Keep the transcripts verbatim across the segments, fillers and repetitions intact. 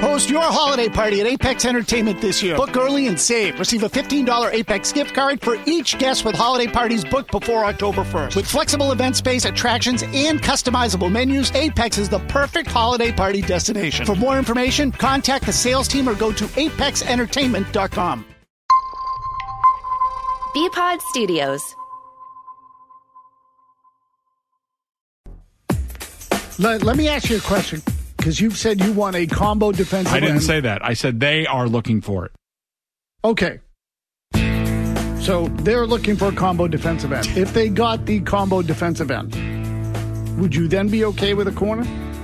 Host your holiday party at Apex Entertainment this year. Book early and save. Receive a fifteen dollars Apex gift card for each guest with holiday parties booked before October first. With flexible event space, attractions, and customizable menus, Apex is the perfect holiday party destination. For more information, contact the sales team or go to apex entertainment dot com. B-Pod Studios. Let, let me ask you a question, because you've said you want a combo defensive I didn't end. say that. I said they are looking for it. Okay. So they're looking for a combo defensive end. If they got the combo defensive end, would you then be okay with a corner?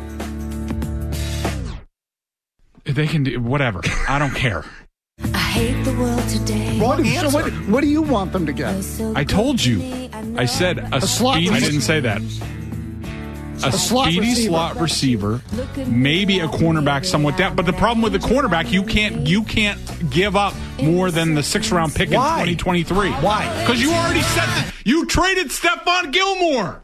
They can do whatever. I don't care. I hate the world today. What, so what, what do you want them to get? I told you. I said a, A slot speedy. I receiver. didn't say that. A, A slot speedy receiver. slot receiver, maybe a cornerback somewhat down. But the problem with the cornerback, you can't you can't give up more than the sixth round pick Why? in twenty twenty-three. Why? Because you already said that. You traded Stephon Gilmore.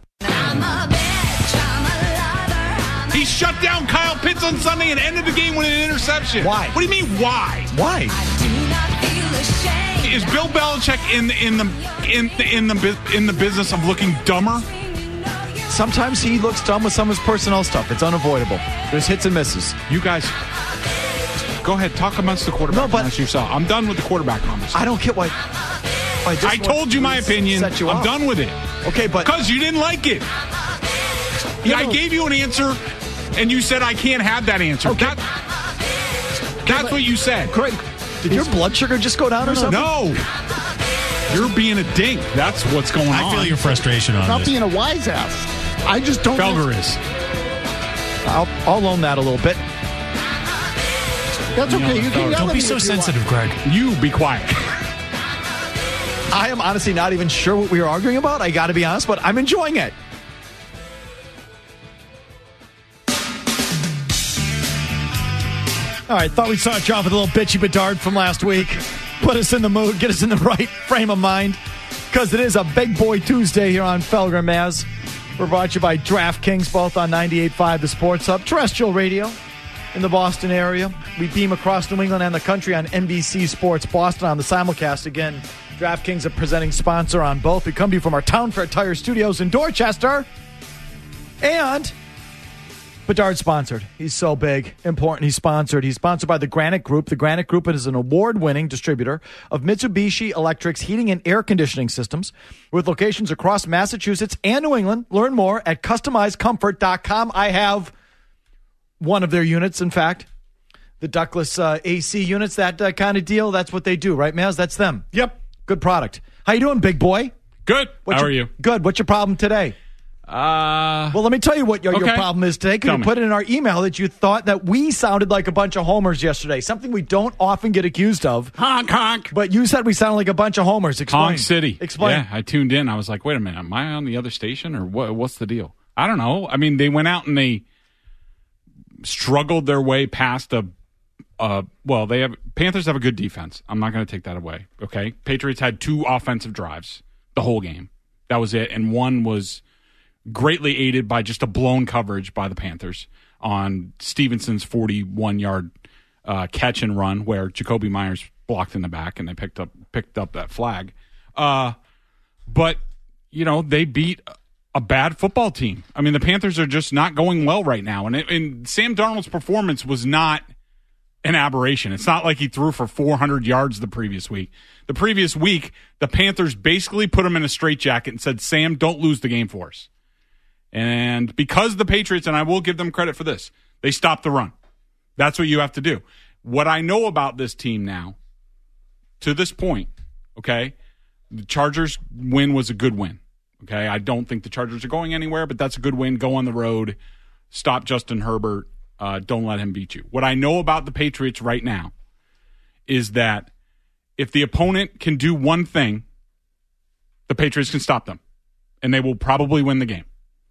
He shut down Kyle Pitts on Sunday and ended the game with an interception. Why? What do you mean why? Why? Is Bill Belichick in in the in the, in the bu- in the business of looking dumber? Sometimes he looks dumb with some of his personnel stuff. It's unavoidable. There's hits and misses. You guys, go ahead, talk amongst the quarterback No, but- amongst yourself. I'm done with the quarterback conversation. I don't get why. why this I one told you my opinion. set you I'm off. done with it. Okay, but Because you didn't like it. Yeah, I gave you an answer, and you said I can't have that answer. Okay. That- that's what you said. Greg, did your blood sugar just go down or something? No. You're being a dink. That's what's going on. I feel your frustration on Not this. being a wise ass. I just don't. Felger is. I'll, I'll loan that a little bit. That's okay. You can yell Don't at be me so if you want. sensitive, Greg. You be quiet. I am honestly not even sure what we were arguing about. I got to be honest, but I'm enjoying it. All right, thought we'd start you off with a little bitchy Bedard from last week. Put us in the mood, get us in the right frame of mind, because it is a big boy Tuesday here on Felger and Maz. We're brought to you by DraftKings, both on ninety-eight point five The Sports Hub, terrestrial radio in the Boston area. We beam across New England and the country on N B C Sports Boston on the simulcast. Again, DraftKings, a presenting sponsor on both. We come to you from our Town Fair Tire Studios in Dorchester. And Bedard sponsored. He's so big, important. He's sponsored. He's sponsored by the Granite Group. The Granite Group is an award-winning distributor of Mitsubishi Electric's heating and air conditioning systems with locations across Massachusetts and New England. Learn more at customized comfort dot com. I have one of their units, in fact. The ductless uh, A C units, that uh, kind of deal. That's what they do, right, Maz? That's them. Yep. Good product. How you doing, big boy? Good. What's How your- are you? Good. What's your problem today? Uh, Well, let me tell you what your, your Okay. problem is today, because Tell you me. put it in our email that you thought that we sounded like a bunch of homers yesterday, something we don't often get accused of. honk, honk. But you said we sounded like a bunch of homers. Explain. Honk City. Explain. Yeah, I tuned in. I was like, wait a minute, am I on the other station or what? What's the deal? I don't know. I mean, they went out and they struggled their way past a. Uh, well, they have Panthers have a good defense. I'm not going to take that away. Okay, Patriots had two offensive drives the whole game. That was it, and one was greatly aided by just a blown coverage by the Panthers on Stevenson's forty-one yard uh, catch and run, where Jacoby Myers blocked in the back, and they picked up picked up that flag. Uh, but you know, they beat a bad football team. I mean, the Panthers are just not going well right now, and, it, and Sam Darnold's performance was not an aberration. It's not like he threw for four hundred yards the previous week. The previous week, the Panthers basically put him in a straitjacket and said, Sam, don't lose the game for us. And because the Patriots, and I will give them credit for this, they stopped the run. That's what you have to do. What I know about this team now, to this point, okay, the Chargers win was a good win. Okay, I don't think the Chargers are going anywhere, but that's a good win. Go on the road, stop Justin Herbert. Uh, don't let him beat you. What I know about the Patriots right now is that if the opponent can do one thing, the Patriots can stop them, and they will probably win the game.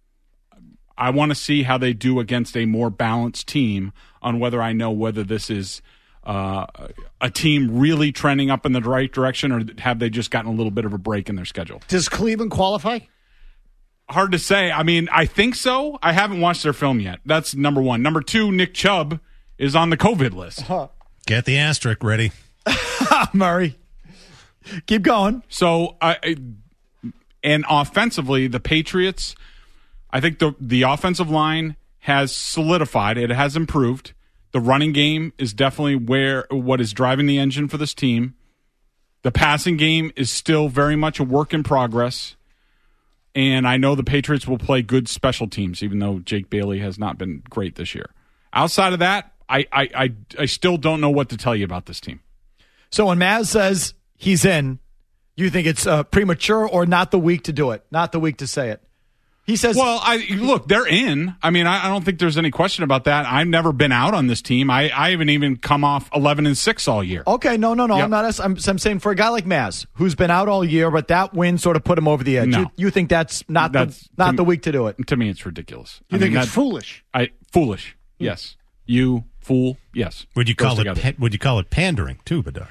I want to see how they do against a more balanced team on whether I know whether this is uh, a team really trending up in the right direction or have they just gotten a little bit of a break in their schedule. Does Cleveland qualify? Hard to say. I mean, I think so. I haven't watched their film yet. That's number one. Number two, Nick Chubb is on the COVID list. Huh. Get the asterisk ready. Murray. Keep going. So, I, I and offensively, the Patriots, I think the the offensive line has solidified. It has improved. The running game is definitely where what is driving the engine for this team. The passing game is still very much a work in progress. And I know the Patriots will play good special teams, even though Jake Bailey has not been great this year. Outside of that, I I I, I still don't know what to tell you about this team. So when Maz says he's in, you think it's uh, premature or not the week to do it? Not the week to say it. He says, well, I look, they're in. I mean, I, I don't think there's any question about that. I've never been out on this team. I, I haven't even come off eleven and six all year. Okay, no, no, no. Yep. I'm not. I'm, I'm saying for a guy like Maz, who's been out all year, but that win sort of put him over the edge. No. You, you think that's not That's- the not to the me- week to do it? To me, it's ridiculous. You I think mean, it's that- foolish? I foolish. Yes. You fool. Yes. Would you Goes call it? together. Pa- would you call it pandering too, Bedard?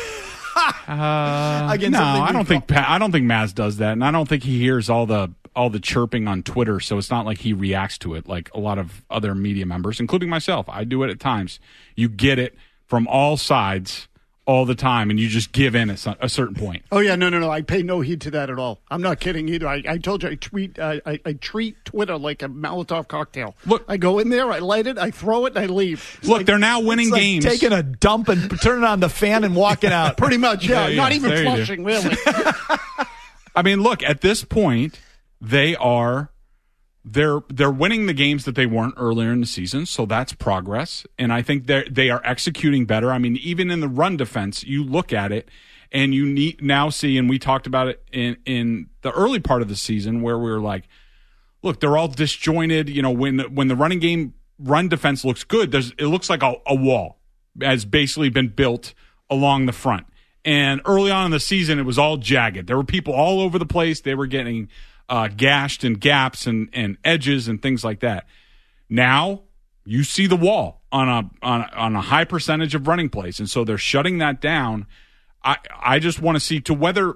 Uh, Again, no, something I we don't call- think Pa- I don't think Maz does that, and I don't think he hears all the all the chirping on Twitter. So it's not like he reacts to it like a lot of other media members, including myself. I do it at times. You get it from all sides all the time, and you just give in at some, a certain point. Oh yeah, no, no, no. I pay no heed to that at all. I'm not kidding either. I, I told you I tweet. Uh, I, I treat Twitter like a Molotov cocktail. Look- I go in there, I light it, I throw it, and I leave. It's Look, like- they're now winning It's like games. taking a dump and turning on the fan and walking out. pretty much. Yeah, Yeah, not yeah, even there you do. flushing, really. I mean, look, at this point, they are they're they're winning the games that they weren't earlier in the season, so that's progress. And I think they they are executing better. I mean, even in the run defense, you look at it and you need now see, and we talked about it in in the early part of the season where we were like, look, they're all disjointed. You know, when when the running game run defense looks good, there's it looks like a, a wall has basically been built along the front. And early on in the season, it was all jagged. There were people all over the place. They were getting uh, gashed and gaps and, and edges and things like that. Now you see the wall on a, on a on a high percentage of running plays, and so they're shutting that down. I I just want to see to whether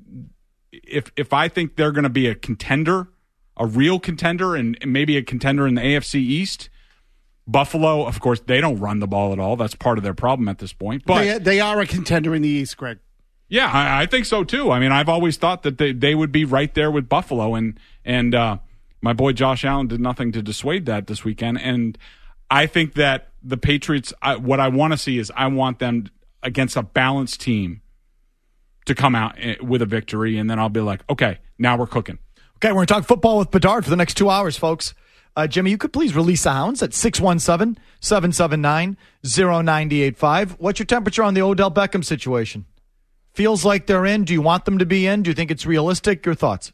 if if I think they're going to be a contender, a real contender, and maybe a contender in the A F C East. Buffalo, of course, they don't run the ball at all. That's part of their problem at this point. But they, they are a contender in the East, Greg. yeah, I, I think so too. I mean, I've always thought that they, they would be right there with Buffalo, and and uh, my boy Josh Allen did nothing to dissuade that this weekend. And I think that the Patriots, I, what I want to see is I want them against a balanced team to come out with a victory, and then I'll be like, okay, now we're cooking. Okay, we're going to talk football with Bedard for the next two hours, folks. Uh, Jimmy, you could please release the hounds at six one seven, seven seven nine, zero nine eight five. What's your temperature on the Odell Beckham situation? Feels like they're in. Do you want them to be in? Do you think it's realistic? Your thoughts?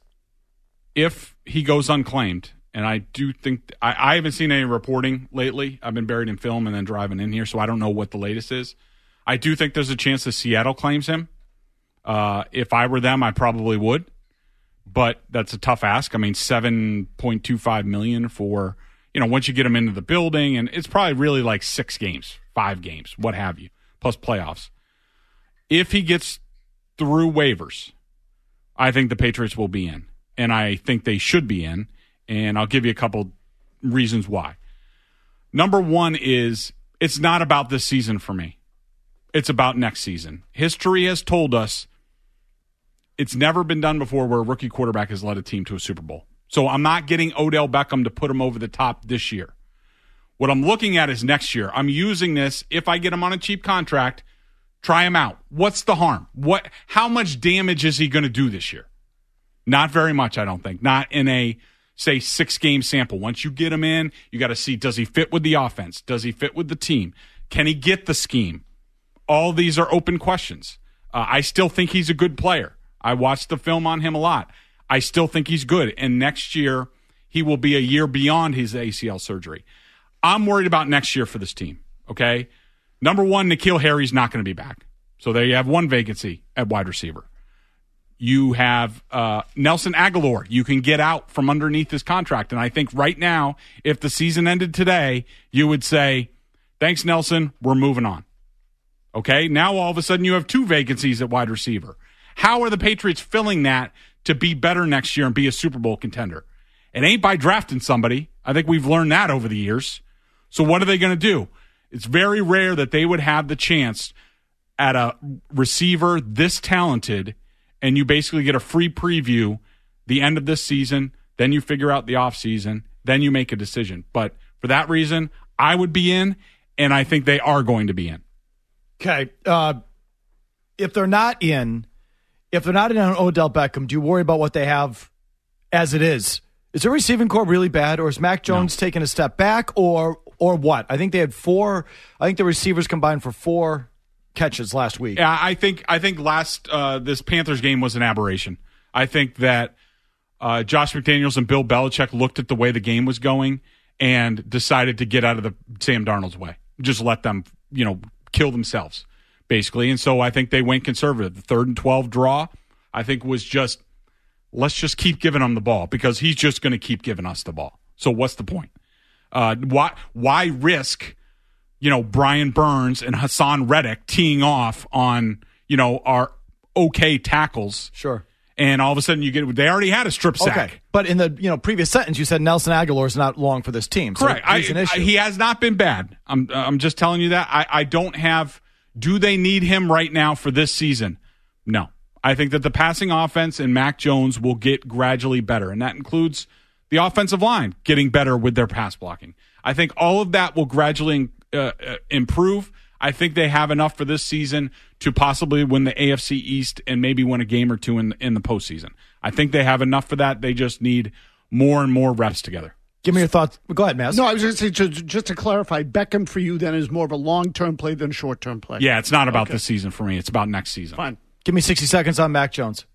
If he goes unclaimed, and I do think I, I haven't seen any reporting lately. I've been buried in film and then driving in here, so I don't know what the latest is. I do think there's a chance that Seattle claims him. Uh, if I were them, I probably would. But that's a tough ask. I mean, seven point two five million dollars for, you know, once you get him into the building, and it's probably really like six games, five games, what have you, plus playoffs. If he gets through waivers, I think the Patriots will be in, and I think they should be in, and I'll give you a couple reasons why. Number one is it's not about this season for me. It's about next season. History has told us it's never been done before where a rookie quarterback has led a team to a Super Bowl. So I'm not getting Odell Beckham to put him over the top this year. What I'm looking at is next year. I'm using this, if I get him on a cheap contract, try him out. What's the harm? What? How much damage is he going to do this year? Not very much, I don't think. Not in a, say, six-game sample. Once you get him in, you got to see, does he fit with the offense? Does he fit with the team? Can he get the scheme? All these are open questions. Uh, I still think he's a good player. I watched the film on him a lot. I still think he's good. And next year, he will be a year beyond his A C L surgery. I'm worried about next year for this team, okay? Number one, N'Keal Harry's not going to be back. So there you have one vacancy at wide receiver. You have uh, Nelson Aguilar. You can get out from underneath his contract. And I think right now, if the season ended today, you would say, thanks, Nelson, we're moving on. Okay? Now all of a sudden you have two vacancies at wide receiver. How are the Patriots filling that to be better next year and be a Super Bowl contender? It ain't by drafting somebody. I think we've learned that over the years. So what are they going to do? It's very rare that they would have the chance at a receiver this talented, and you basically get a free preview the end of this season, then you figure out the offseason, then you make a decision. But for that reason, I would be in, and I think they are going to be in. Okay. Uh, if they're not in, if they're not in on Odell Beckham, do you worry about what they have as it is? Is their receiving core really bad, or is Mac Jones no. taking a step back, or or what? I think they had four. I think the receivers combined for four catches last week. Yeah, I think I think last uh, this Panthers game was an aberration. I think that uh, Josh McDaniels and Bill Belichick looked at the way the game was going and decided to get out of the Sam Darnold's way. Just let them, you know, kill themselves, basically. And so I think they went conservative. The third and twelve draw, I think, was just, let's just keep giving him the ball because he's just going to keep giving us the ball. So what's the point? Uh, why why risk, you know, Brian Burns and Hassan Reddick teeing off on, you know, our okay tackles? Sure. And all of a sudden you get, they already had a strip sack. Okay. But in the, you know, previous sentence, you said Nelson Aguilar is not long for this team. So correct. I, an issue. I, he has not been bad. I'm, I'm just telling you that. I, I don't have, do they need him right now for this season? No. I think that the passing offense and Mac Jones will get gradually better, and that includes the offensive line getting better with their pass blocking. I think all of that will gradually uh, improve. I think they have enough for this season to possibly win the A F C East and maybe win a game or two in, in the postseason. I think they have enough for that. They just need more and more reps together. Give me your thoughts. Go ahead, Maz. No, I was going to say, just, just to clarify, Beckham for you then is more of a long-term play than a short-term play. Yeah, it's not about okay. this season for me. It's about next season. Fine. Give me sixty seconds on Mac Jones.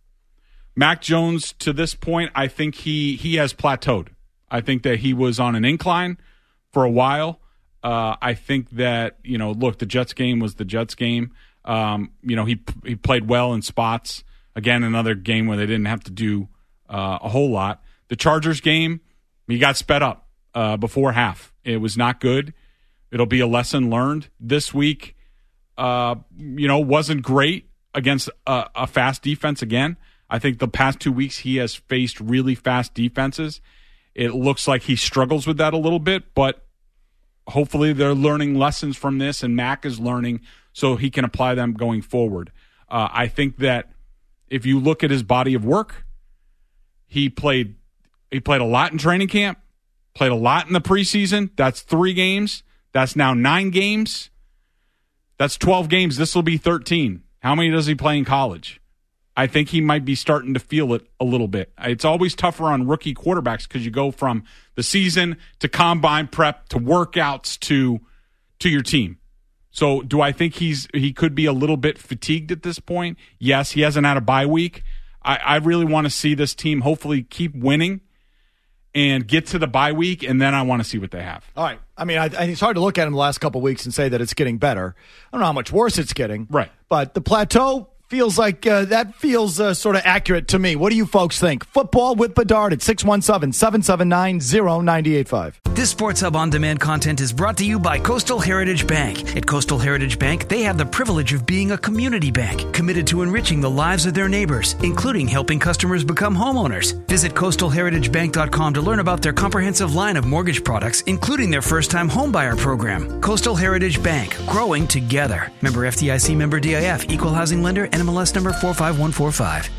Mac Jones, to this point, I think he he has plateaued. I think that he was on an incline for a while. Uh, I think that, you know, look, the Jets game was the Jets game. Um, you know, he he played well in spots. Again, another game where they didn't have to do uh, a whole lot. The Chargers game, he got sped up uh, before half. It was not good. It'll be a lesson learned. This week, uh, you know, wasn't great against a, a fast defense again. I think the past two weeks he has faced really fast defenses. It looks like he struggles with that a little bit, but hopefully they're learning lessons from this, and Mac is learning so he can apply them going forward. Uh, I think that if you look at his body of work, he played he played a lot in training camp, played a lot in the preseason. That's three games. That's now nine games. That's twelve games. This will be thirteen. How many does he play in college? I think he might be starting to feel it a little bit. It's always tougher on rookie quarterbacks because you go from the season to combine prep to workouts to to your team. So do I think he's he could be a little bit fatigued at this point? Yes, he hasn't had a bye week. I, I really want to see this team hopefully keep winning and get to the bye week, and then I want to see what they have. All right. I mean, I, I, it's hard to look at him the last couple of weeks and say that it's getting better. I don't know how much worse it's getting. Right. But the plateau feels like uh, that feels uh, sort of accurate to me. What do you folks think? Football with Bedard at six one seven, seven seven nine, zero nine eight five. This Sports Hub On Demand content is brought to you by Coastal Heritage Bank. At Coastal Heritage Bank, they have the privilege of being a community bank committed to enriching the lives of their neighbors, including helping customers become homeowners. Visit coastal heritage bank dot com to learn about their comprehensive line of mortgage products, including their first-time homebuyer program. Coastal Heritage Bank, growing together. Member F D I C, member D I F, equal housing lender, N M L S number four five one four five.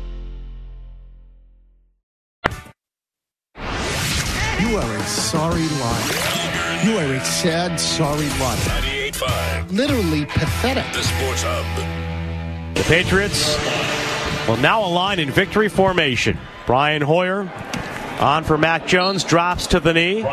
You are a sorry liar. You are a sad, sorry liar. ninety-eight point five. Literally pathetic. The Sports Hub. The Patriots will now align in victory formation. Brian Hoyer on for Mac Jones, drops to the knee.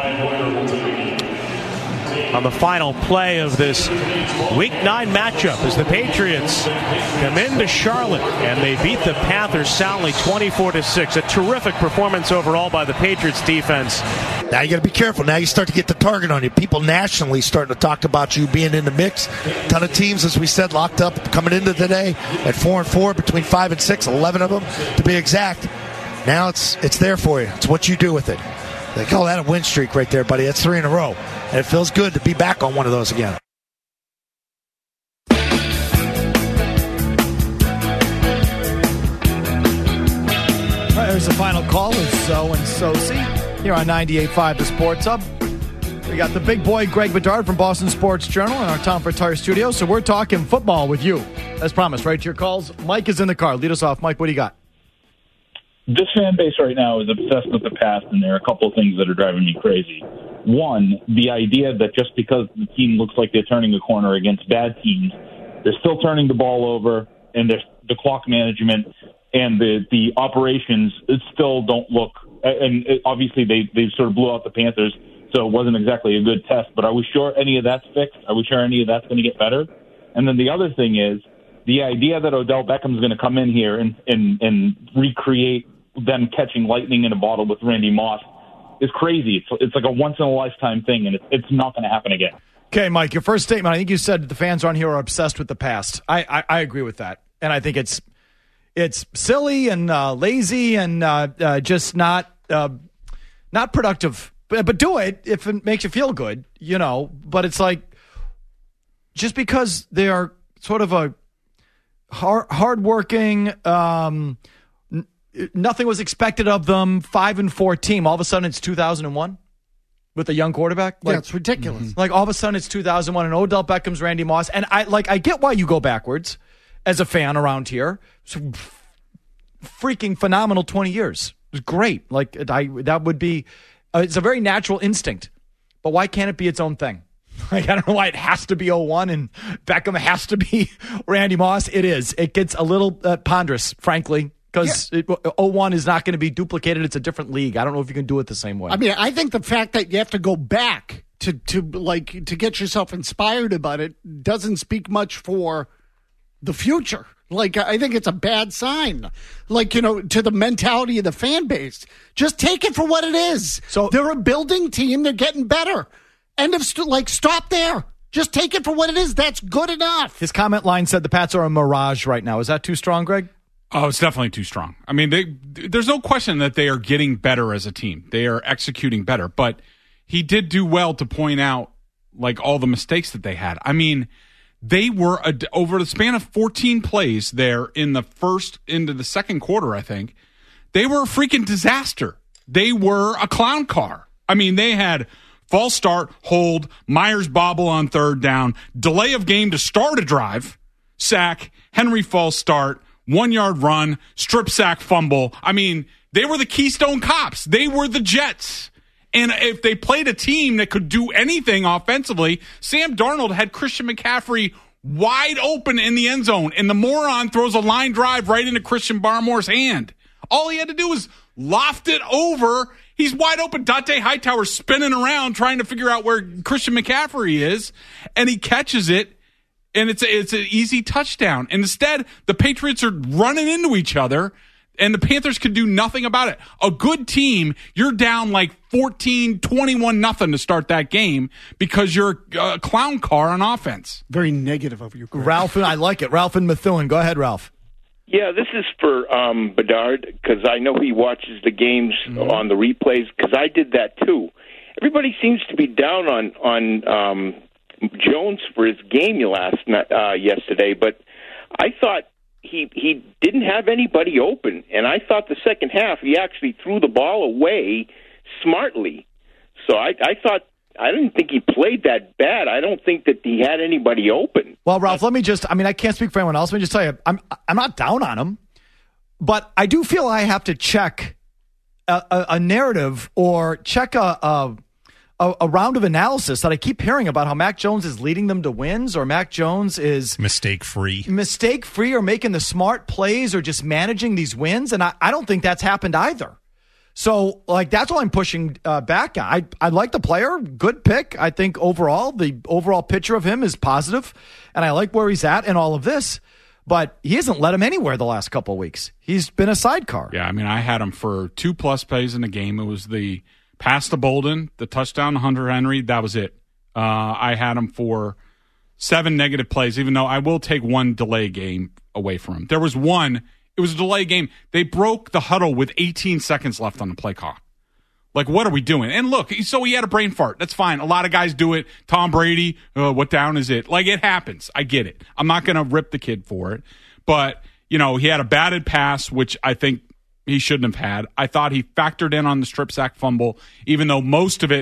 On the final play of this Week nine matchup as the Patriots come into Charlotte and they beat the Panthers soundly twenty-four to six. A terrific performance overall by the Patriots defense. Now you got to be careful. Now you start to get the target on you. People nationally starting to talk about you being in the mix. A ton of teams, as we said, locked up coming into today at four and four, between five and six, eleven of them to be exact. Now it's it's there for you. It's what you do with it. They call that a win streak right there, buddy. That's three in a row. And it feels good to be back on one of those again. All right, here's the final call with Zoe and Sosi here on ninety-eight point five The Sports Hub. We got the big boy, Greg Bedard from Boston Sports Journal in our Tom Ford Tire studio. So we're talking football with you. As promised, right to your calls. Mike is in the car. Lead us off. Mike, what do you got? This fan base right now is obsessed with the past, and there are a couple of things that are driving me crazy. One, the idea that just because the team looks like they're turning a corner against bad teams, they're still turning the ball over, and there's the clock management and the, the operations still don't look – and it, obviously they, they sort of blew out the Panthers, so it wasn't exactly a good test. But are we sure any of that's fixed? Are we sure any of that's going to get better? And then the other thing is the idea that Odell Beckham's going to come in here and, and, and recreate them catching lightning in a bottle with Randy Moss is crazy. It's, it's like a once-in-a-lifetime thing, and it, it's not going to happen again. Okay, Mike, your first statement, I think you said the fans on here are obsessed with the past. I, I, I agree with that. And I think it's it's silly and uh, lazy and uh, uh, just not uh, not productive. But, but do it if it makes you feel good, you know. But it's like just because they are sort of a hard, hardworking, um, n- nothing was expected of them, five and four team. All of a sudden, it's two thousand one with a young quarterback. Like, yeah, it's ridiculous. Like all of a sudden, it's two thousand one and Odell Beckham's Randy Moss. And I like I get why you go backwards as a fan around here. So freaking phenomenal twenty years. It was great. Like I that would be. Uh, it's a very natural instinct, but why can't it be its own thing? Like I don't know why it has to be oh one and Beckham has to be Randy Moss. It is. It gets a little uh, ponderous, frankly, because yeah. oh one is not going to be duplicated. It's a different league. I don't know if you can do it the same way. I mean, I think the fact that you have to go back to to like to get yourself inspired about it doesn't speak much for the future. Like, I think it's a bad sign, like, you know, to the mentality of the fan base. Just take it for what it is. So they're a building team. They're getting better. End of, st- like, stop there. Just take it for what it is. That's good enough. His comment line said the Pats are a mirage right now. Is that too strong, Greg? Oh, it's definitely too strong. I mean, they, there's no question that they are getting better as a team. They are executing better. But he did do well to point out, like, all the mistakes that they had. I mean, they were, a, over the span of fourteen plays there in the first, into the second quarter, I think, they were a freaking disaster. They were a clown car. I mean, they had false start, hold, Myers bobble on third down, delay of game to start a drive, sack, Henry false start, one-yard run, strip sack fumble. I mean, they were the Keystone Cops. They were the Jets. And if they played a team that could do anything offensively, Sam Darnold had Christian McCaffrey wide open in the end zone, and the moron throws a line drive right into Christian Barmore's hand. All he had to do was loft it over. He's wide open. Dante Hightower spinning around trying to figure out where Christian McCaffrey is, and he catches it, and it's a, it's an easy touchdown. And instead, the Patriots are running into each other, and the Panthers could do nothing about it. A good team, you're down like fourteen, twenty-one nothing to start that game because you're a clown car on offense. Very negative of you, Greg. Ralph, and I like it. Ralph and Methuen. Go ahead, Ralph. Yeah, this is for um, Bedard because I know he watches the games mm-hmm. on the replays because I did that too. Everybody seems to be down on, on um, Jones for his game last night, uh, yesterday, but I thought He he didn't have anybody open, and I thought the second half he actually threw the ball away smartly. So I, I thought I didn't think he played that bad. I don't think that he had anybody open. Well, Ralph, let me just I mean I can't speak for anyone else. Let me just tell you, I'm I'm not down on him, but I do feel I have to check a, a, a narrative or check a. a A, a round of analysis that I keep hearing about how Mac Jones is leading them to wins or Mac Jones is mistake-free. Mistake-free or making the smart plays or just managing these wins. And I, I don't think that's happened either. So, like, that's what I'm pushing uh, back. I, I like the player. Good pick. I think overall, the overall picture of him is positive, and I like where he's at in all of this. But he hasn't led him anywhere the last couple of weeks. He's been a sidecar. Yeah, I mean, I had him for two-plus plays in the game. It was the pass to Bolden, the touchdown to Hunter Henry, that was it. Uh, I had him for seven negative plays, even though I will take one delay game away from him. There was one, it was a delay game. They broke the huddle with eighteen seconds left on the play clock. Like, what are we doing? And look, so he had a brain fart. That's fine. A lot of guys do it. Tom Brady, uh, what down is it? Like, it happens. I get it. I'm not going to rip the kid for it. But, you know, he had a batted pass, which I think he shouldn't have had. I thought he factored in on the strip sack fumble, even though most of it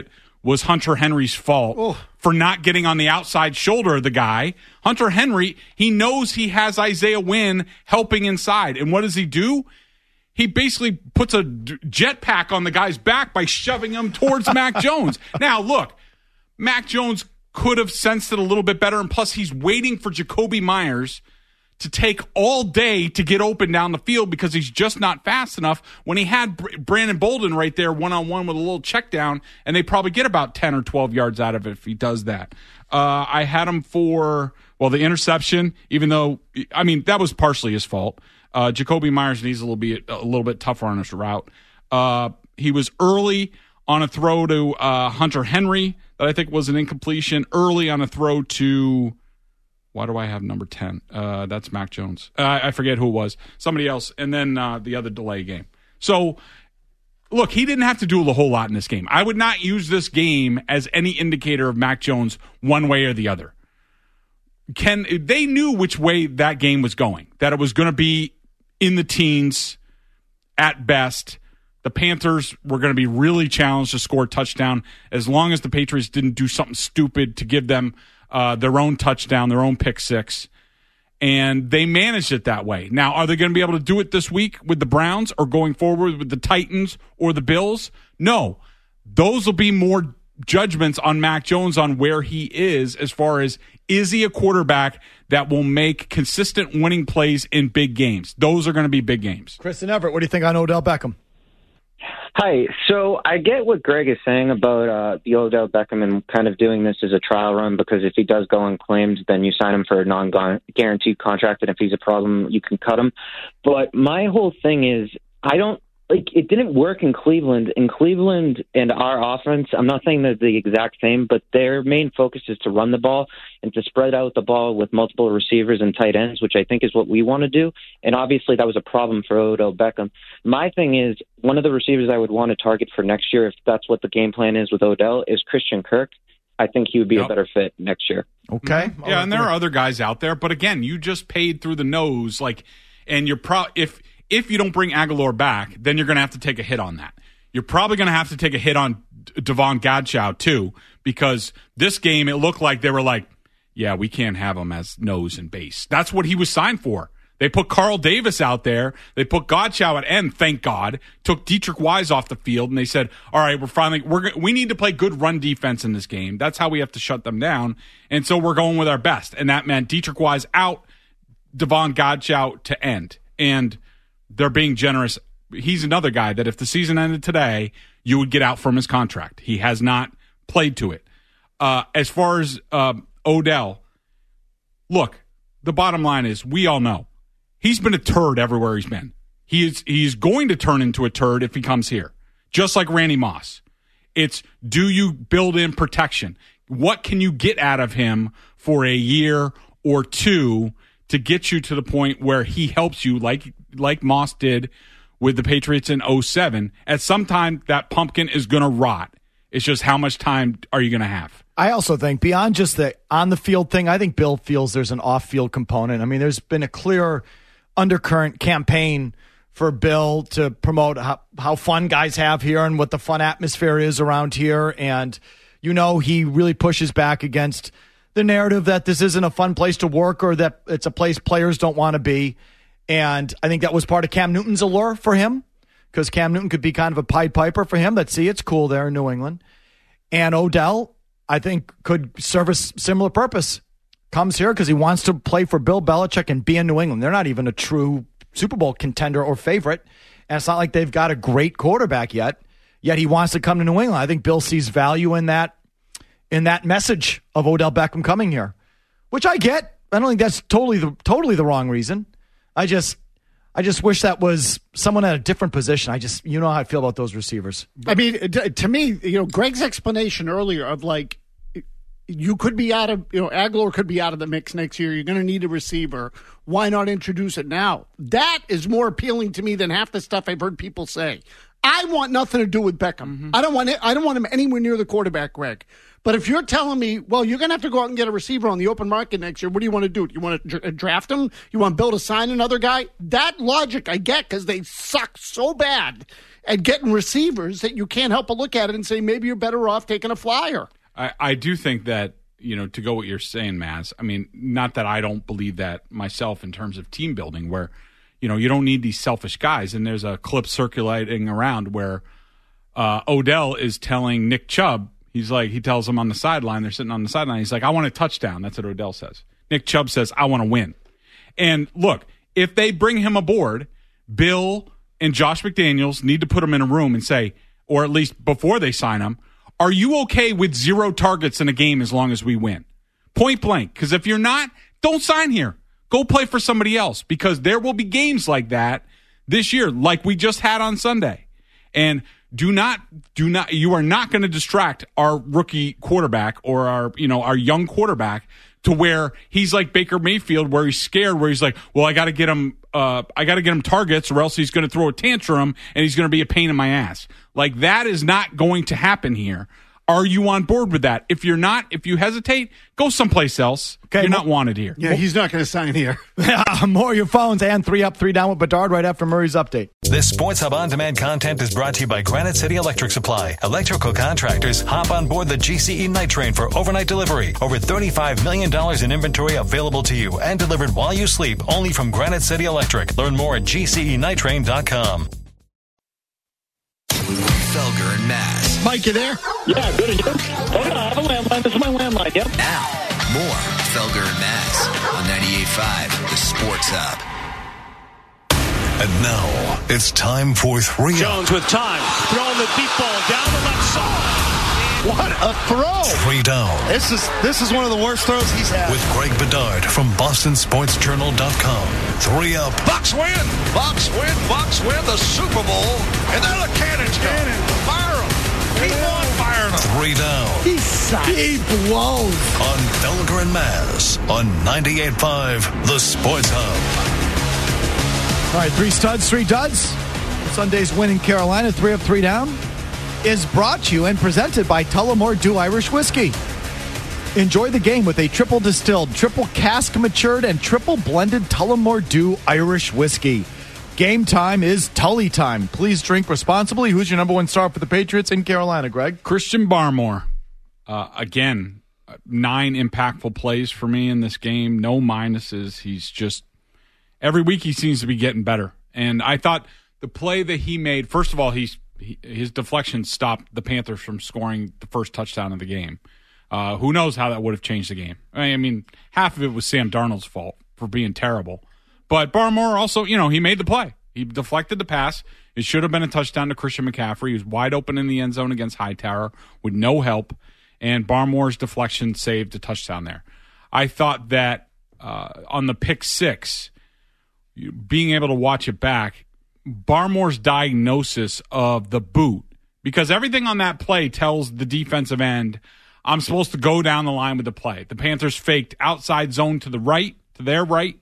was Hunter Henry's fault oh. for not getting on the outside shoulder of the guy. Hunter Henry, he knows he has Isaiah Wynn helping inside. And what does he do? He basically puts a jetpack on the guy's back by shoving him towards Mac Jones. Now, look, Mac Jones could have sensed it a little bit better, and plus he's waiting for Jakobi Meyers to take all day to get open down the field because he's just not fast enough when he had Brandon Bolden right there one-on-one with a little check down, and they probably get about ten or twelve yards out of it if he does that. Uh, I had him for, well, the interception, even though, I mean, that was partially his fault. Uh, Jakobi Meyers needs a little bit a little bit tougher on his route. Uh, he was early on a throw to uh, Hunter Henry that I think was an incompletion. Early on a throw to, why do I have number ten? Uh, that's Mac Jones. Uh, I forget who it was. Somebody else. And then uh, the other delay game. So, look, he didn't have to do a whole lot in this game. I would not use this game as any indicator of Mac Jones one way or the other. Can they knew which way that game was going, that it was going to be in the teens at best. The Panthers were going to be really challenged to score a touchdown as long as the Patriots didn't do something stupid to give them uh, their own touchdown, their own pick six. And they managed it that way. Now, are they going to be able to do it this week with the Browns or going forward with the Titans or the Bills? No. Those will be more judgments on Mac Jones on where he is as far as, is he a quarterback that will make consistent winning plays in big games? Those are going to be big games. Kristen Everett, what do you think on Odell Beckham? Hi. So I get what Greg is saying about uh, the Odell Beckham and kind of doing this as a trial run, because if he does go unclaimed, then you sign him for a non-guaranteed contract, and if he's a problem, you can cut him. But my whole thing is, I don't, like, it didn't work in Cleveland. In Cleveland and our offense, I'm not saying they're the exact same, but their main focus is to run the ball and to spread out the ball with multiple receivers and tight ends, which I think is what we want to do. And obviously that was a problem for Odell Beckham. My thing is, one of the receivers I would want to target for next year, if that's what the game plan is with Odell, is Christian Kirk. I think he would be yep. a better fit next year. Okay. Mm-hmm. Yeah, and there are other guys out there, but again, you just paid through the nose, like, and you're pro if If you don't bring Aguilar back, then you're going to have to take a hit on that. You're probably going to have to take a hit on Devon Godchow, too, because this game, it looked like they were like, yeah, we can't have him as nose and base. That's what he was signed for. They put Carl Davis out there. They put Godchow at end, thank God. Took Dietrich Wise off the field, and they said, all right, we're finally, we're we need to play good run defense in this game. That's how we have to shut them down. And so we're going with our best. And that meant Dietrich Wise out, Devon Godchow to end. And they're being generous. He's another guy that if the season ended today, you would get out from his contract. He has not played to it. Uh, as far as uh, Odell, look, the bottom line is we all know he's been a turd everywhere he's been. He is he's going to turn into a turd if he comes here, just like Randy Moss. It's, do you build in protection? What can you get out of him for a year or two to get you to the point where he helps you, like like Moss did with the Patriots in oh seven? At some time, that pumpkin is going to rot. It's just how much time are you going to have? I also think beyond just the on-the-field thing, I think Bill feels there's an off-field component. I mean, there's been a clear undercurrent campaign for Bill to promote how, how fun guys have here and what the fun atmosphere is around here. And, you know, he really pushes back against the narrative that this isn't a fun place to work or that it's a place players don't want to be. And I think that was part of Cam Newton's allure for him, because Cam Newton could be kind of a Pied Piper for him. Let's see, it's cool there in New England. And Odell, I think, could serve a similar purpose. Comes here because he wants to play for Bill Belichick and be in New England. They're not even a true Super Bowl contender or favorite. And it's not like they've got a great quarterback yet. Yet he wants to come to New England. I think Bill sees value in that, in that message of Odell Beckham coming here, which I get. I don't think that's totally the, totally the wrong reason. I just, I just wish that was someone at a different position. I just, you know how I feel about those receivers. I mean, to me, you know, Greg's explanation earlier of like, you could be out of, you know, Aguilar could be out of the mix next year. You're going to need a receiver. Why not introduce it now? That is more appealing to me than half the stuff I've heard people say. I want nothing to do with Beckham. Mm-hmm. I don't want it. I don't want him anywhere near the quarterback, Greg. But if you're telling me, well, you're going to have to go out and get a receiver on the open market next year, what do you want to do? You want to draft him? You want Bill to sign another guy? That logic I get, because they suck so bad. and getting receivers that you can't help but look at it and say maybe you're better off taking a flyer. I, I do think that, you know, to go what you're saying, Maz, I mean, not that I don't believe that myself in terms of team building where, you know, you don't need these selfish guys. And there's a clip circulating around where uh, Odell is telling Nick Chubb, he's like, he tells him on the sideline, they're sitting on the sideline, he's like, I want a touchdown. That's what Odell says. Nick Chubb says, I want to win. And look, if they bring him aboard, Bill and Josh McDaniels need to put him in a room and say, or at least before they sign him, are you okay with zero targets in a game as long as we win? Point blank. Because if you're not, don't sign here. Go play for somebody else because there will be games like that this year, like we just had on Sunday. And do not, do not, you are not going to distract our rookie quarterback or our, you know, our young quarterback to where he's like Baker Mayfield, where he's scared, where he's like, well, I got to get him, uh, I got to get him targets or else he's going to throw a tantrum and he's going to be a pain in my ass. Like that is not going to happen here. Are you on board with that? If you're not, if you hesitate, go someplace else. Okay, you're not wanted here. Yeah, he's not going to sign here. More of your phones and three up, three down with Bedard right after Murray's update. This Sports Hub On-Demand content is brought to you by Granite City Electric Supply. Electrical contractors, hop on board the G C E Night Train for overnight delivery. Over thirty-five million dollars in inventory available to you and delivered while you sleep only from Granite City Electric. Learn more at G C E night train dot com. Felger and Maz. Mike, you there? Yeah, good. And you? Oh, yeah, I have a landline. This is my landline, yep. Now, more Felger and Maz on ninety-eight point five, the Sports Hub. And now, it's time for three. Jones with time. Throwing the deep ball down the left side. What a throw. Three down. This is this is one of the worst throws he's had. With Greg Bedard from Boston Sports Journal dot com. Three up. Bucks win. Bucks win. Bucks win the Super Bowl. And then the cannons go. Fire them. Keep on firing them. Three down. He sucks. He blows. On Felger and Maz on ninety-eight point five, the Sports Hub. All right, three studs, three duds. Sunday's win in Carolina, three up, three down, is brought to you and presented by Tullamore Dew Irish Whiskey. Enjoy the game with a triple distilled, triple cask matured, and triple blended Tullamore Dew Irish Whiskey. Game time is Tully time. Please drink responsibly. Who's your number one star for the Patriots in Carolina, Greg? Christian Barmore. Uh, again, nine impactful plays for me in this game. No minuses. He's just, every week he seems to be getting better. And I thought the play that he made, first of all, he's he, his deflection stopped the Panthers from scoring the first touchdown of the game. Uh, who knows how that would have changed the game. I mean, half of it was Sam Darnold's fault for being terrible. But Barmore also, you know, he made the play. He deflected the pass. It should have been a touchdown to Christian McCaffrey. He was wide open in the end zone against Hightower with no help. And Barmore's deflection saved a touchdown there. I thought that uh, on the pick six, being able to watch it back, Barmore's diagnosis of the boot, because everything on that play tells the defensive end, I'm supposed to go down the line with the play. The Panthers faked outside zone to the right, to their right,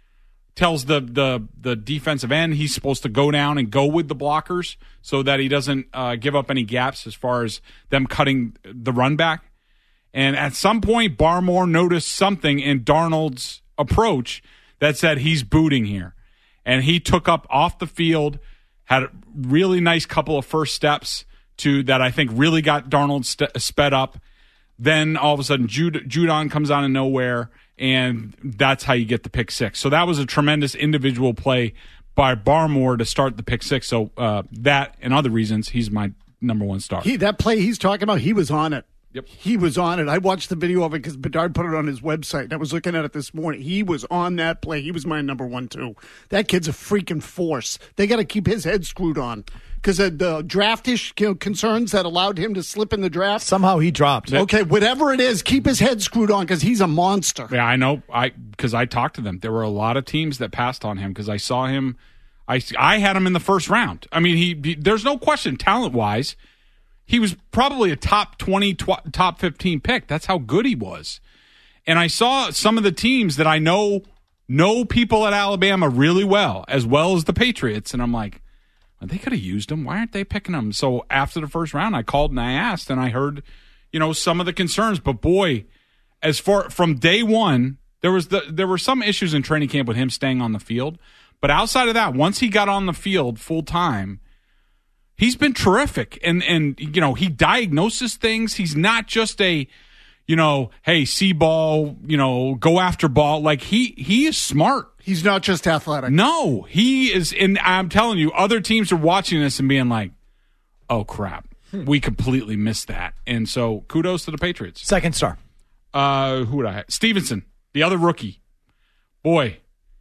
tells the the the defensive end he's supposed to go down and go with the blockers so that he doesn't uh, give up any gaps as far as them cutting the run back. And at some point, Barmore noticed something in Darnold's approach that said he's booting here. And he took up off the field, had a really nice couple of first steps to that I think really got Darnold st- sped up. Then all of a sudden, Jud- Judon comes out of nowhere, and that's how you get the pick six. So that was a tremendous individual play by Barmore to start the pick six. So uh, that and other reasons, he's my number one star. He, that play he's talking about, he was on it. Yep. He was on it. I watched the video of it because Bedard put it on his website. I was looking at it this morning. He was on that play. He was my number one, too. That kid's a freaking force. They got to keep his head screwed on because of the draftish you know, concerns that allowed him to slip in the draft. Somehow he dropped. Okay, whatever it is, keep his head screwed on because he's a monster. Yeah, I know. I because I talked to them. There were a lot of teams that passed on him because I saw him. I, I had him in the first round. I mean, he, he there's no question talent-wise. He was probably a top twenty, tw- top fifteen pick. That's how good he was. And I saw some of the teams that I know know people at Alabama really well, as well as the Patriots. And I'm like, well, they could have used him. Why aren't they picking him? So after the first round, I called and I asked, and I heard, you know, some of the concerns. But boy, as far from day one, there was the there were some issues in training camp with him staying on the field. But outside of that, once he got on the field full time, He's been terrific, and and you know he diagnoses things. He's not just a, you know, hey, see ball, you know, go after ball. Like he he is smart. He's not just athletic. No, he is. And I'm telling you, other teams are watching this and being like, oh crap, we completely missed that. And so kudos to the Patriots. Second star. Uh, who would I have? Stevenson, the other rookie. Boy,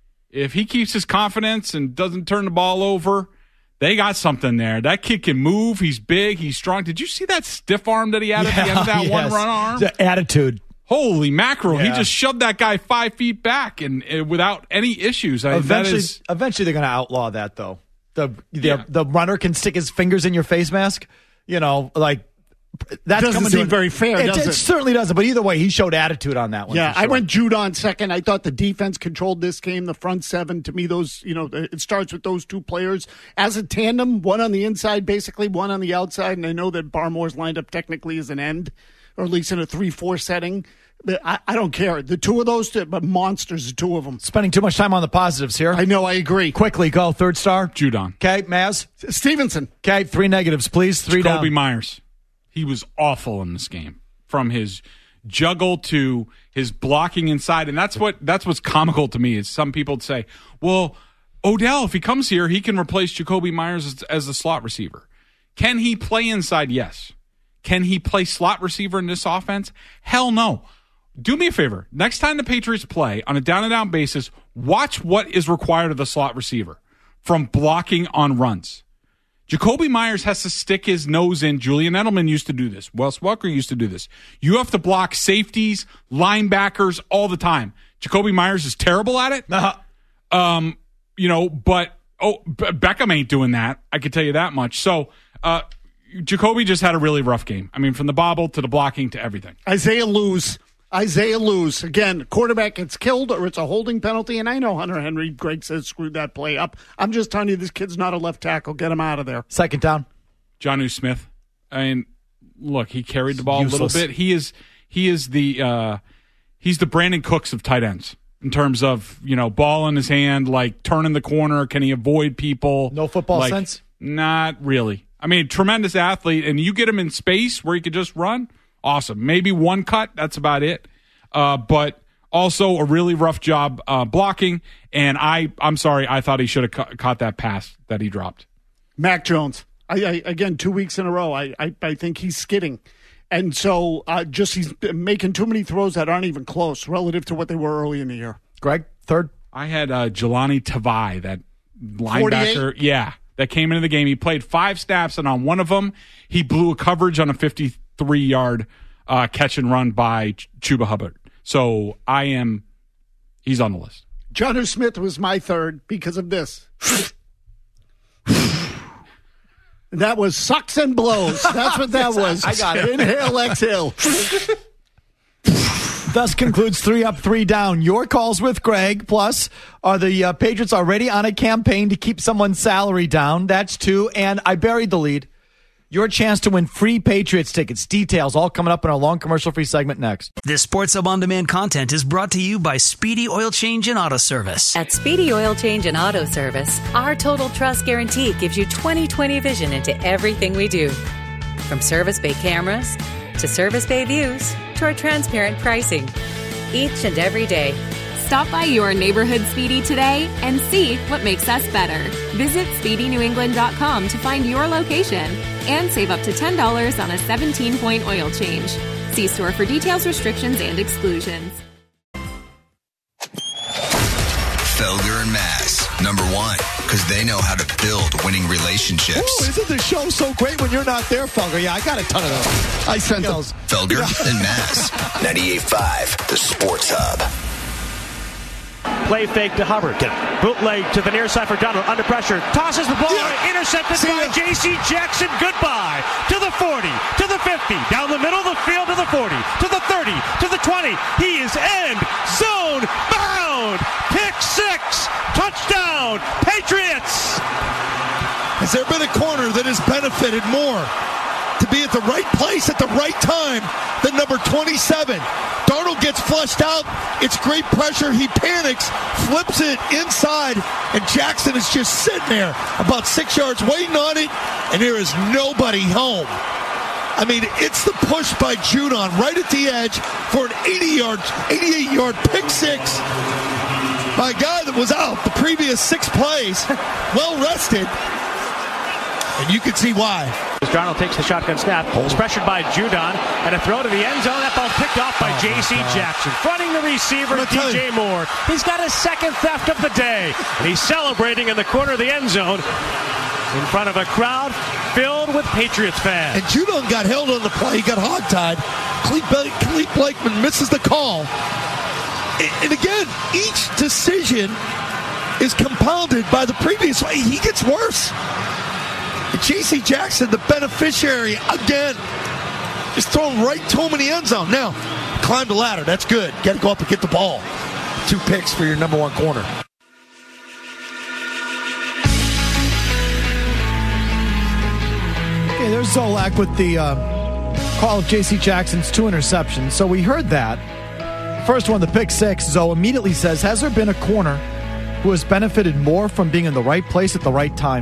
if he keeps his confidence and doesn't turn the ball over. They got something there. That kid can move. He's big. He's strong. Did you see that stiff arm that he had yeah, at the end of that yes. one run arm? The attitude. Holy mackerel. Yeah. He just shoved that guy five feet back and uh, without any issues. I, Eventually, that is, eventually they're going to outlaw that, though. The the, Yeah. the runner can stick his fingers in your face mask. You know, like that's doesn't coming seem to an- very fair, It, does it it? certainly doesn't. But either way, he showed attitude on that one. Yeah, for sure. I went Judon second. I thought the defense controlled this game. The front seven, to me, those, you know, it starts with those two players as a tandem, one on the inside, basically, one on the outside. And I know that Barmore's lined up technically as an end, or at least in a three four setting. But I, I don't care. The two of those, two, but monsters, the two of them. Spending too much time on the positives here. I know, I agree. Quickly, go. Third star. Judon. Okay, Maz. Stevenson. Okay, three negatives, please. Three Jacoby down. Myers. He was awful in this game, from his juggle to his blocking inside, and that's what that's what's comical to me. Is some people say, "Well, Odell, if he comes here, he can replace Jacoby Myers as, as the slot receiver. Can he play inside? Yes. Can he play slot receiver in this offense? Hell no. Do me a favor. Next time the Patriots play on a down-and-down basis, watch what is required of the slot receiver from blocking on runs. Jacoby Myers has to stick his nose in. Julian Edelman used to do this. Wes Welker used to do this. You have to block safeties, linebackers all the time. Jacoby Myers is terrible at it. Uh-huh. Um, you know, but oh, B- Beckham ain't doing that. I can tell you that much. So, uh, Jacoby just had a really rough game. I mean, from the bobble to the blocking to everything. Isaiah lose. Isaiah lose. Again, quarterback gets killed or it's a holding penalty. And I know Hunter Henry, Greg says, screwed that play up. I'm just telling you, this kid's not a left tackle. Get him out of there. Second down. Jonnu Smith. I mean, look, he carried the ball Useless. a little bit. He is he is the uh, he's the Brandon Cooks of tight ends in terms of, you know, ball in his hand, like turning the corner. Can he avoid people? No football like, sense? Not really. I mean, tremendous athlete, and you get him in space where he could just run. Awesome. Maybe one cut. That's about it. Uh, but also a really rough job uh, blocking. And I, I'm sorry, I thought he should have ca- caught that pass that he dropped. Mac Jones. I, I again, two weeks in a row. I, I, I think he's skidding. And so uh, just he's making too many throws that aren't even close relative to what they were early in the year. Greg, third. I had uh, Jelani Tavai, that linebacker. forty-eight? Yeah, that came into the game. He played five snaps, and on one of them, he blew a coverage on a fifty-three-yard uh, catch and run by Ch- Chuba Hubbard. So I am, he's on the list. Jonnu Smith was my third because of this. That was sucks and blows. That's what that was. I got it. Inhale, exhale. Thus concludes three up, three down. Your calls with Greg. Plus, are the uh, Patriots already on a campaign to keep someone's salary down? That's two. And I buried the lead. Your chance to win free Patriots tickets. Details all coming up in our long commercial-free segment next. This Sports Hub On Demand content is brought to you by Speedy Oil Change and Auto Service. At Speedy Oil Change and Auto Service, our Total Trust Guarantee gives you twenty twenty vision into everything we do. From service bay cameras to service bay views to our transparent pricing. Each and every day. Stop by your neighborhood Speedy today and see what makes us better. Visit speedy new england dot com to find your location and save up to ten dollars on a seventeen-point oil change. See store for details, restrictions, and exclusions. Felger and Mass, number one, because they know how to build winning relationships. Ooh, isn't the show so great when you're not there, Felger? Yeah, I got a ton of those. I sent those. Felger and Mass, ninety-eight point five, the Sports Hub. Play fake to Hubbard. Bootleg to the near side for Donald. Under pressure. Tosses the ball. Yeah. Intercepted See by ya. J C Jackson. Goodbye. To the forty. To the fifty. Down the middle of the field to the forty. To the thirty. To the twenty. He is end zone bound. Pick six. Touchdown. Patriots. Has there been a corner that has benefited more to be at the right place at the right time than number twenty-seven. Darnold gets flushed out. It's great pressure. He panics, flips it inside, and Jackson is just sitting there about six yards waiting on it, and there is nobody home. I mean, it's the push by Judon right at the edge for an eighty-yard, eighty-eight-yard pick six by a guy that was out the previous six plays, well rested, and you can see why. As Darnold takes the shotgun snap, is pressured by Judon, and a throw to the end zone. That ball's picked off by J C Jackson. Fronting the receiver, D J Moore. He's got his second theft of the day, and he's celebrating in the corner of the end zone in front of a crowd filled with Patriots fans. And Judon got held on the play. He got hogtied. Clete Blakeman misses the call. And again, each decision is compounded by the previous one. He gets worse. J C Jackson, the beneficiary, again, just throwing right to him in the end zone. Now, climb the ladder. That's good. Got to go up and get the ball. Two picks for your number one corner. Okay, there's Zolak with the uh, call of J C Jackson's two interceptions. So we heard that. First one, the pick six, Zoe immediately says, has there been a corner who has benefited more from being in the right place at the right time?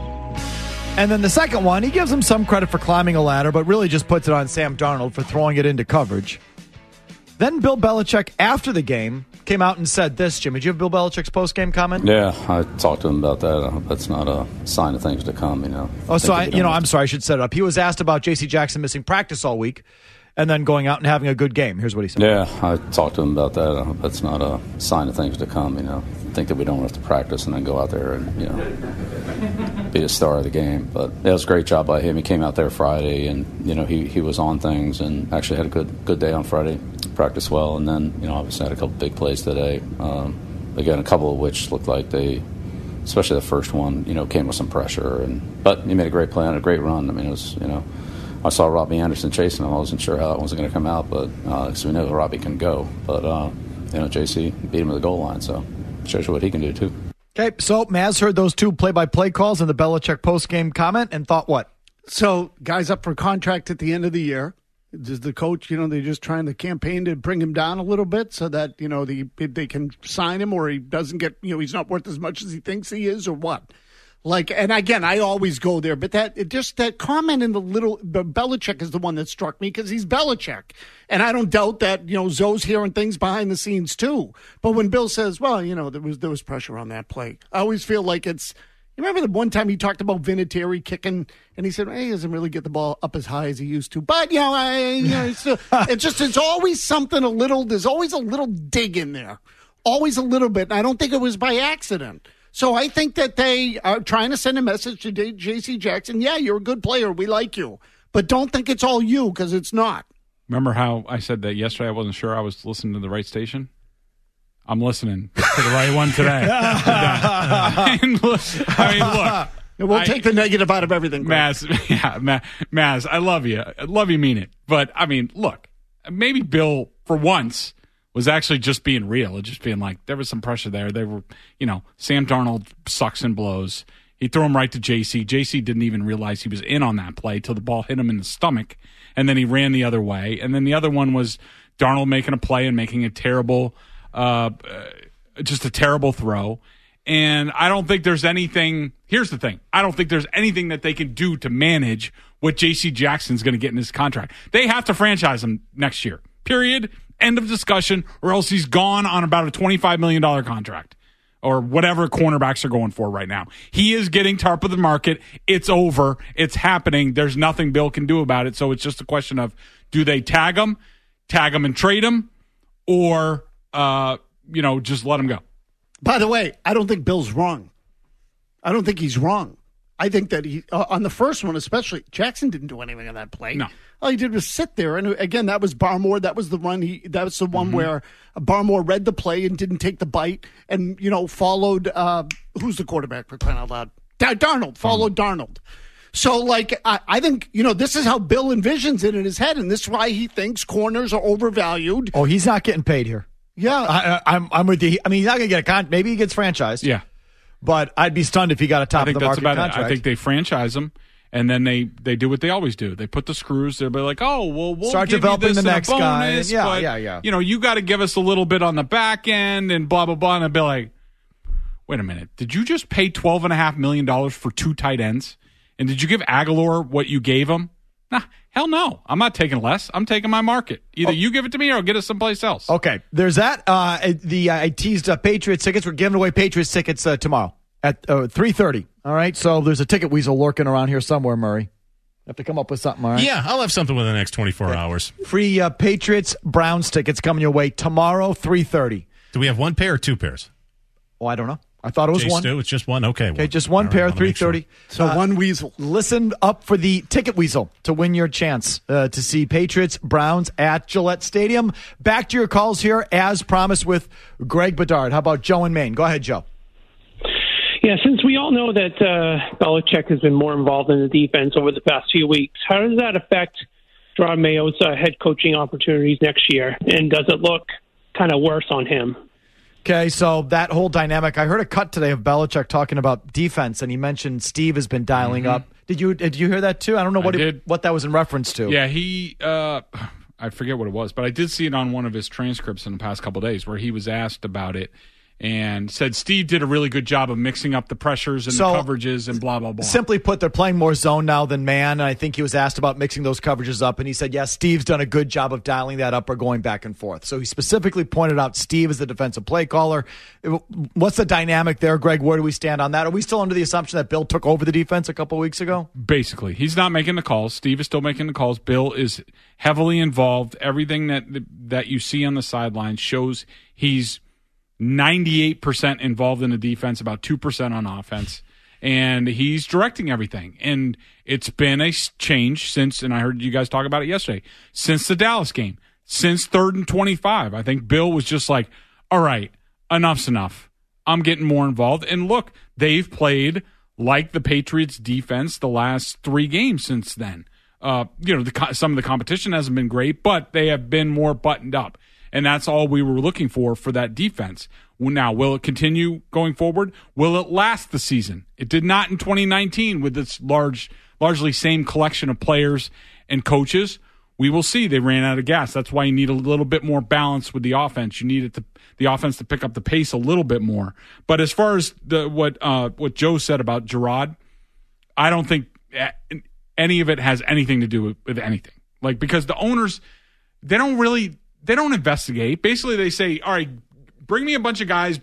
And then the second one, he gives him some credit for climbing a ladder, but really just puts it on Sam Darnold for throwing it into coverage. Then Bill Belichick, after the game, came out and said this. Jimmy, did you have Bill Belichick's post-game comment? Yeah, I talked to him about that. Uh, that's not a sign of things to come, you know. Oh, so, I, you know, I'm sorry, I should set it up. He was asked about J C Jackson missing practice all week and then going out and having a good game. Here's what he said. Yeah, I talked to him about that. Uh, that's not a sign of things to come, you know. Think that we don't have to practice and then go out there and, you know, be a star of the game. But yeah, it was a great job by him. He came out there Friday and, you know, he, he was on things and actually had a good good day on Friday. Practiced well, and then, you know, obviously had a couple big plays today. Um, again, a couple of which looked like they, especially the first one, you know, came with some pressure. And but he made a great play and a great run. I mean, it was, you know, I saw Robbie Anderson chasing him. I wasn't sure how that was going to come out, but because uh, we know Robbie can go. But, uh, you know, J C beat him at the goal line, so shows you what he can do, too. Okay, so Maz heard those two play-by-play calls in the Belichick post-game comment and thought what? So, guys up for contract at the end of the year. Does the coach, you know, they're just trying to campaign to bring him down a little bit so that, you know, the, they can sign him or he doesn't get, you know, he's not worth as much as he thinks he is or what? Like, and again, I always go there, but that it just that comment in the little, Belichick is the one that struck me because he's Belichick. And I don't doubt that, you know, Zoe's hearing things behind the scenes too. But when Bill says, well, you know, there was there was pressure on that play, I always feel like it's, you remember the one time he talked about Vinatieri kicking, and he said, hey, he doesn't really get the ball up as high as he used to. But, you know, I, you know it's, still, it's just, it's always something a little, there's always a little dig in there. Always a little bit. And I don't think it was by accident. So I think that they are trying to send a message to J C Jackson. Yeah, you're a good player. We like you. But don't think it's all you, because it's not. Remember how I said that yesterday I wasn't sure I was listening to the right station? I'm listening to the right one today. I mean, look. I mean, look we'll I, take the negative out of everything. Maz, yeah, Maz, Maz, I love you. I love you, mean it. But, I mean, look, maybe Bill, for once, was actually just being real. Just being like, there was some pressure there. They were, you know, Sam Darnold sucks and blows. He threw him right to J C. J C didn't even realize he was in on that play till the ball hit him in the stomach, and then he ran the other way. And then the other one was Darnold making a play and making a terrible Uh, just a terrible throw. And I don't think there's anything. Here's the thing. I don't think there's anything that they can do to manage what J C Jackson's going to get in his contract. They have to franchise him next year. Period. End of discussion. Or else he's gone on about a twenty-five million dollars contract or whatever cornerbacks are going for right now. He is getting top of the market. It's over. It's happening. There's nothing Bill can do about it. So it's just a question of, do they tag him, tag him and trade him, or Uh, you know, just let him go. By the way, I don't think Bill's wrong. I don't think he's wrong. I think that he, uh, on the first one especially, Jackson didn't do anything on that play. No. All he did was sit there. And again, that was Barmore. That was the run. He, that was the one mm-hmm. where Barmore read the play and didn't take the bite and, you know, followed, uh, who's the quarterback for crying out loud? Darnold. Followed mm-hmm. Darnold. So, like, I, I think, you know, this is how Bill envisions it in his head. And this is why he thinks corners are overvalued. Oh, he's not getting paid here. Yeah, I, I'm I'm with you. I mean, he's not going to get a con. Maybe he gets franchised. Yeah, but I'd be stunned if he got a top I think of the that's market about contract. It. I think they franchise him, And then they, they do what they always do. They put the screws. They'll be like, oh, well, we'll start give developing you this the in next a bonus, guy. Yeah, but, yeah, yeah. You know, you got to give us a little bit on the back end and blah, blah, blah. And I'd be like, wait a minute. Did you just pay twelve point five million dollars for two tight ends? And did you give Aguilar what you gave him? Nah, hell no. I'm not taking less. I'm taking my market. Either oh. you give it to me or I'll get it someplace else. Okay, there's that. Uh, the uh, I teased uh, Patriots tickets. We're giving away Patriots tickets uh, tomorrow at uh, three thirty. All right, so there's a ticket weasel lurking around here somewhere, Murray. Have to come up with something, all right? Yeah, I'll have something within the next twenty-four okay. hours. Free uh, Patriots Browns tickets coming your way tomorrow, three thirty. Do we have one pair or two pairs? Oh, I don't know. I thought it was Jay one. Stu, it's just one? Okay. Okay, one. just one all pair, right, three thirty. Sure. So uh, one weasel. Listen up for the ticket weasel to win your chance uh, to see Patriots Browns at Gillette Stadium. Back to your calls here, as promised, with Greg Bedard. How about Joe in Maine? Go ahead, Joe. Yeah, since we all know that uh, Belichick has been more involved in the defense over the past few weeks, how does that affect Gerard Mayo's uh, head coaching opportunities next year? And does it look kind of worse on him? Okay, so that whole dynamic. I heard a cut today of Belichick talking about defense, and he mentioned Steve has been dialing mm-hmm. up. Did you did you hear that too? I don't know what it, what that was in reference to. Yeah, he uh, I forget what it was, but I did see it on one of his transcripts in the past couple of days where he was asked about it and said Steve did a really good job of mixing up the pressures and so, the coverages and blah, blah, blah. Simply put, they're playing more zone now than man, and I think he was asked about mixing those coverages up, and he said, yes, Steve's done a good job of dialing that up or going back and forth. So he specifically pointed out Steve is the defensive play caller. What's the dynamic there, Greg? Where do we stand on that? Are we still under the assumption that Bill took over the defense a couple weeks ago? Basically. He's not making the calls. Steve is still making the calls. Bill is heavily involved. Everything that that you see on the sidelines shows he's ninety-eight percent involved in the defense, about two percent on offense, and he's directing everything. And it's been a change since, and I heard you guys talk about it yesterday, since the Dallas game, since third and twenty-five. I think Bill was just like, all right, enough's enough. I'm getting more involved. And look, they've played like the Patriots defense the last three games since then. Uh, you know, the, some of the competition hasn't been great, but they have been more buttoned up. And that's all we were looking for for that defense. Now, will it continue going forward? Will it last the season? It did not in twenty nineteen with this large, largely same collection of players and coaches. We will see. They ran out of gas. That's why you need a little bit more balance with the offense. You need it to, the offense to pick up the pace a little bit more. But as far as the, what uh, what Joe said about Gerard, I don't think any of it has anything to do with, with anything. Like, because the owners, they don't really... They don't investigate. Basically, they say, all right, bring me a bunch of guys,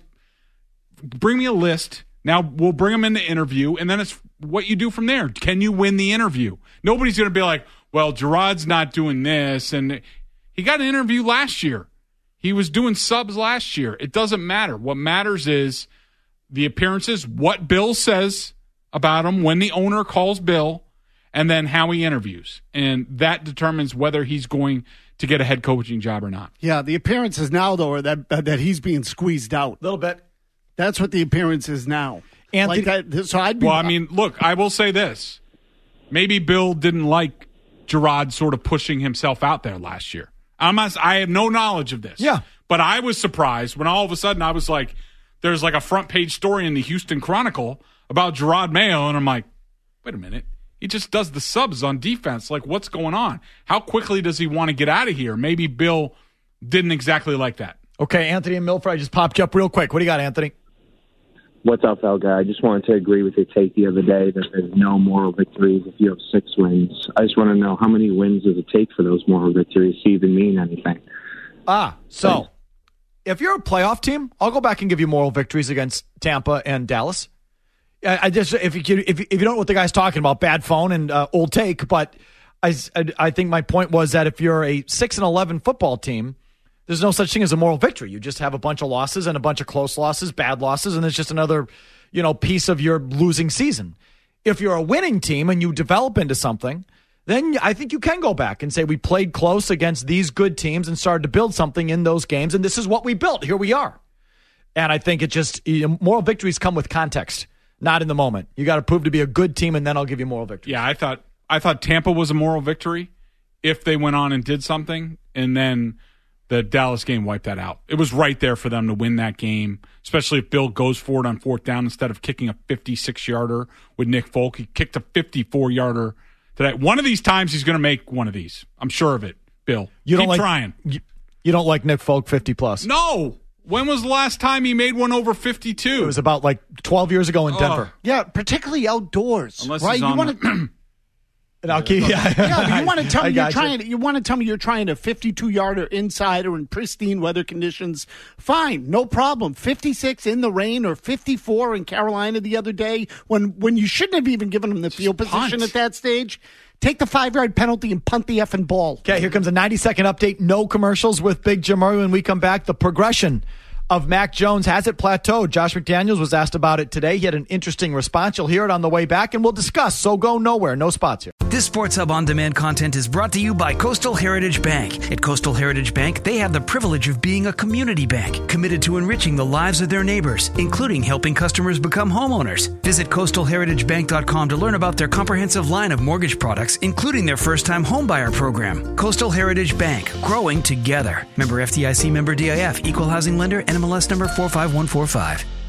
bring me a list. Now we'll bring them in the interview, and then it's what you do from there. Can you win the interview? Nobody's going to be like, well, Gerard's not doing this. And he got an interview last year. He was doing subs last year. It doesn't matter. What matters is the appearances, what Bill says about him when the owner calls Bill, and then how he interviews. And that determines whether he's going to get a head coaching job or not. Yeah, the appearances now, though, are that that he's being squeezed out. A little bit. That's what the appearance is now. And like that, so I'd be, well, I mean, look, I will say this. Maybe Bill didn't like Gerard sort of pushing himself out there last year. I'm not, I have no knowledge of this. Yeah. But I was surprised when all of a sudden I was like, there's like a front page story in the Houston Chronicle about Gerard Mayo, and I'm like, wait a minute. He just does the subs on defense. Like, what's going on? How quickly does he want to get out of here? Maybe Bill didn't exactly like that. Okay, Anthony and Milford, I just popped you up real quick. What do you got, Anthony? What's up, Fel guy? I just wanted to agree with your take the other day that there's no moral victories if you have six wins. I just want to know, how many wins does it take for those moral victories to even mean anything? Ah, so Thanks. If you're a playoff team, I'll go back and give you moral victories against Tampa and Dallas. I just if you if you, if you don't know what the guy's talking about, bad phone and uh, old take, but I, I think my point was that if you're a six and eleven football team, there's no such thing as a moral victory. You just have a bunch of losses and a bunch of close losses, bad losses, and it's just another, you know, piece of your losing season. If you're a winning team and you develop into something, then I think you can go back and say we played close against these good teams and started to build something in those games, and this is what we built. Here we are. And I think it just you know, moral victories come with context. Not in the moment. You got to prove to be a good team, and then I'll give you moral victory. Yeah, I thought I thought Tampa was a moral victory if they went on and did something, and then The Dallas game wiped that out. It was right there for them to win that game, especially if Bill goes for it on fourth down instead of kicking a fifty-six-yarder with Nick Folk. He kicked a fifty-four-yarder today. One of these times he's going to make one of these. I'm sure of it, Bill. You don't Keep like, trying. You, you don't like Nick Folk fifty-plus? No. When was the last time he made one over fifty-two? It was about like twelve years ago in Denver. Oh. Yeah, particularly outdoors. Unless right? he's You on want to... And I'll keep, yeah, yeah, but you want to tell I me you're got trying. You. you want to tell me you're trying a fifty-two-yarder inside or in pristine weather conditions. Fine, no problem. fifty-six in the rain or fifty-four in Carolina the other day when when you shouldn't have even given them the field Just position punt. at that stage. Take the five-yard penalty and punt the effing ball. Okay, here comes a ninety-second update. No commercials with Big Jim Murray when we come back. The progression of Mac Jones has it plateaued. Josh McDaniels was asked about it today. He had an interesting response. You'll hear it on the way back, and we'll discuss. So go nowhere. No spots here. This Sports Hub On Demand content is brought to you by Coastal Heritage Bank. At Coastal Heritage Bank, they have the privilege of being a community bank, committed to enriching the lives of their neighbors, including helping customers become homeowners. Visit coastal heritage bank dot com to learn about their comprehensive line of mortgage products, including their first-time homebuyer program. Coastal Heritage Bank, growing together. Member F D I C, member D I F, equal housing lender, N M L S number four five one four five.